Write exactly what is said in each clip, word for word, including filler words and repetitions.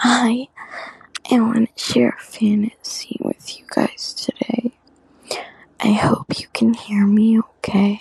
Hi, I want to share a fantasy with you guys today. I hope you can hear me okay.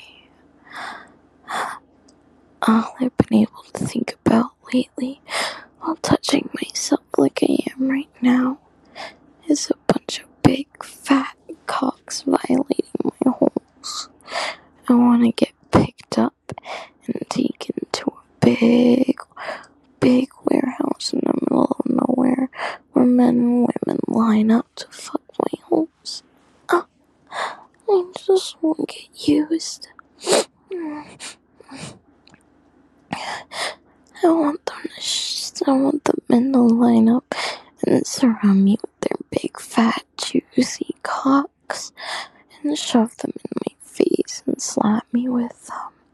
All I've been able to think about lately while touching myself like I am right now is a bunch of big fat cocks violating my holes. I want to get picked up and taken to a big, big warehouse in the middle of nowhere where men and women line up to fuck my holes. Oh, I just won't get used. I want them to sh- I want the men to line up and surround me with their big fat juicy cocks and shove them in my face and slap me with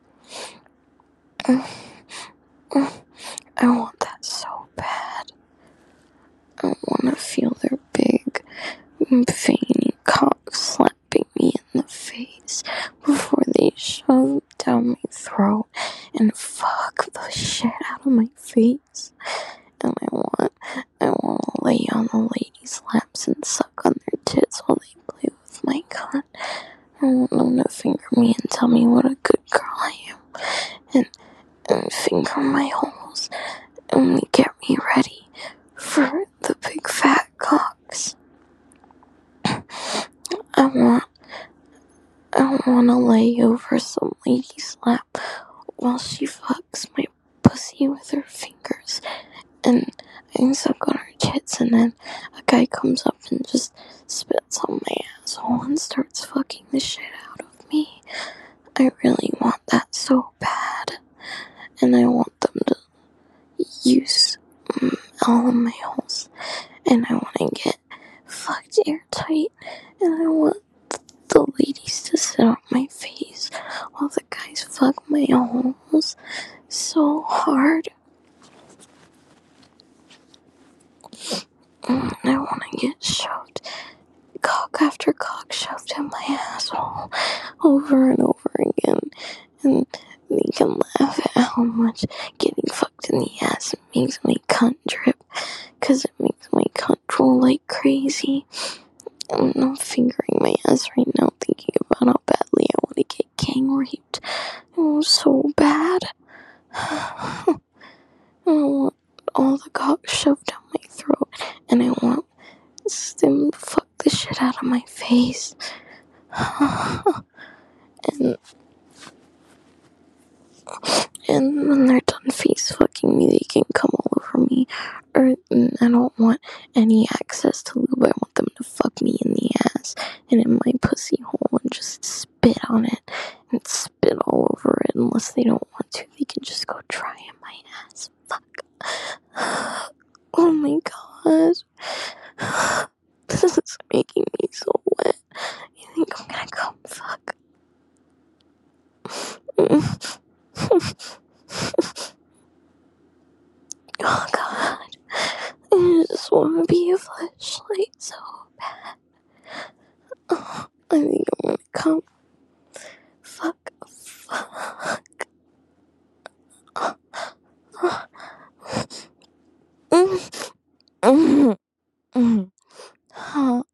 them. I want that so bad. I want to feel their big, veiny cocks slapping me in the face before they shove down my throat and fuck the shit out of my face. And I want, I want to lay on the ladies' laps and suck on their tits while they play with my cunt. I want them to finger me and tell me what a good girl I am. And, and finger my holes and get me ready for the big fat cocks. I want, I want to lay over some lady's lap while she fucks my pussy with her fingers, and I suck on her tits, and then a guy comes up and just spits on my asshole and starts fucking the shit out of me. I really want that so bad, and I want them to use um, all of my holes, and I want to get fucked airtight, and I want the ladies to sit on my face while the guys fuck my holes so hard. And I want to get shoved, cock after cock shoved in my asshole over and over again, and they can laugh at how much getting fucked in the ass makes my cunt drip, cause it makes my cunt roll like crazy. And I'm fingering my ass right now, thinking about how badly I want to get gang raped. Oh, so bad. I want all the cock shoved down my throat, and I want them to fuck the shit out of my face. and and when they're done face fucking me, they can come all over me. Or I don't want any access to lube. I want them to fuck me in the ass and in my pussy hole and just spit on it and spit all over it. Unless they don't want to, they can just go try in my ass. Fuck. Oh my god. This is making me so wet. You think I'm gonna come? Fuck. Oh god. I just want to be a flashlight so bad. Oh, I think I'm gonna come. Fuck. Fuck. Oh. Mm. Mm. Mm. Huh.